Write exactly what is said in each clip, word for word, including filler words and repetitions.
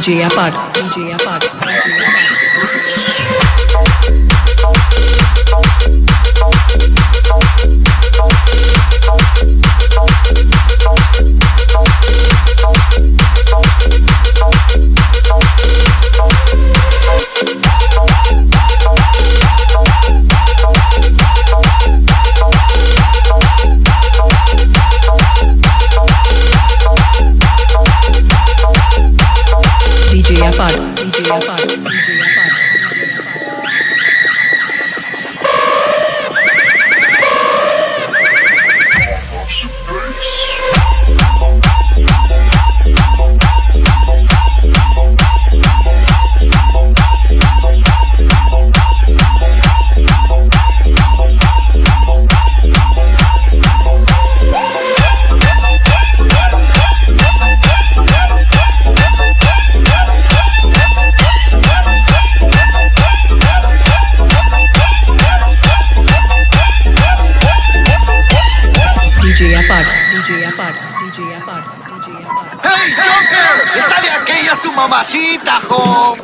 DJ Apart, DJ Apart, DJ Apart. D J Apart, D J Apart, D J Apart. D J Apart, D J Apart, D J Apart, D J Apart. ¡Hey, Joker! ¡Esta de aquellas tu mamacita, jo!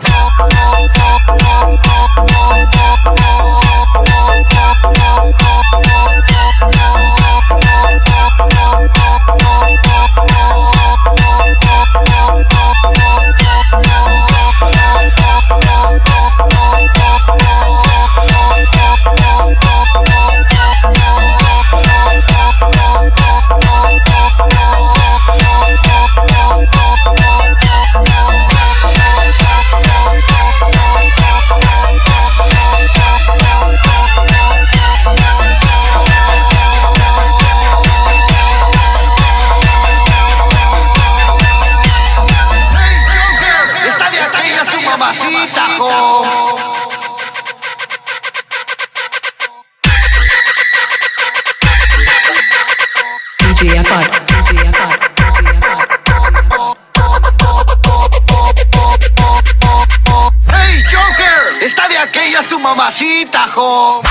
Mamacita, jo. D J Apart, D J Apart, D J Apart. ¡Hey, Joker! ¡Esta de aquellas tu mamacita, jo!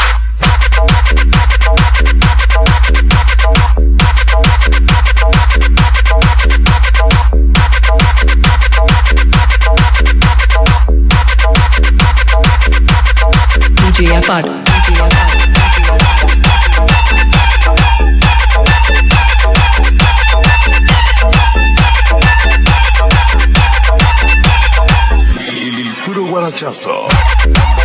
D J Apart, D J Apart. Il puro guarachazo.